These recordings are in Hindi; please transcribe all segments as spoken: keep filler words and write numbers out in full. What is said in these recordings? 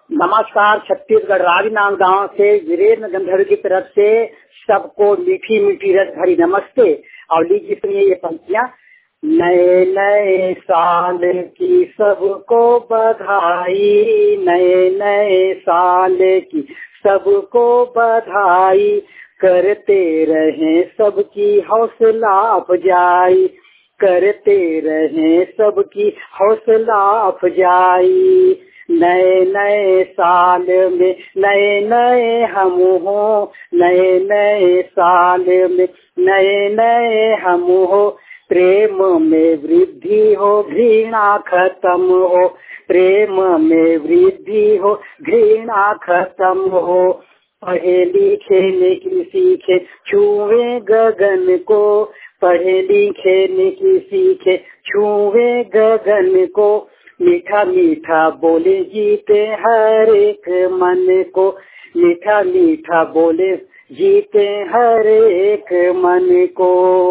नमस्कार। छत्तीसगढ़ राजनांदगांव से वीरेंद्र गंधर्व की तरफ से सबको मीठी मीठी रस भरी नमस्ते। और लीजिए सुनिए ये पंक्तियां। नए नए साल की सबको बधाई, नए नए साल की सबको बधाई, करते रहें सबकी हौसला अफजाई, करते रहें सबकी हौसला अफजाई। नए नए साल में नए नए हम हो, नए नए साल में नए नए हम हो, प्रेम में वृद्धि हो घृणा खत्म हो, प्रेम में वृद्धि हो घृणा खत्म हो। पढ़े लिखे नेकी सीखे छुए गगन को, पढ़े लिखे नेकी सीखे छुए गगन को, मीठा मीठा बोले जीते हर एक मन को, मीठा मीठा बोले जीते हर एक मन को।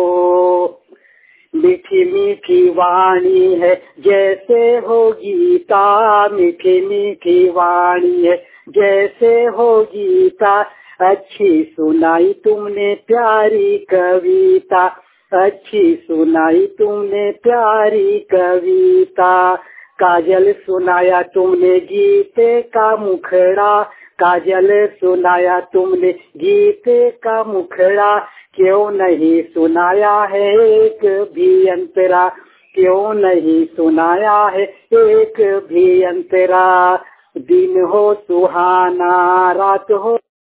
मीठी मीठी वाणी है जैसे हो गीता, मीठी मीठी वाणी है जैसे हो गीता, अच्छी सुनाई तुमने प्यारी कविता, अच्छी सुनाई तुमने प्यारी कविता। काजल सुनाया तुमने गीते का मुखड़ा, काजल सुनाया तुमने गीते का मुखड़ा, क्यों नहीं सुनाया है एक भी अंतरा, क्यों नहीं सुनाया है एक भी अंतरा। दिन हो सुहाना रात हो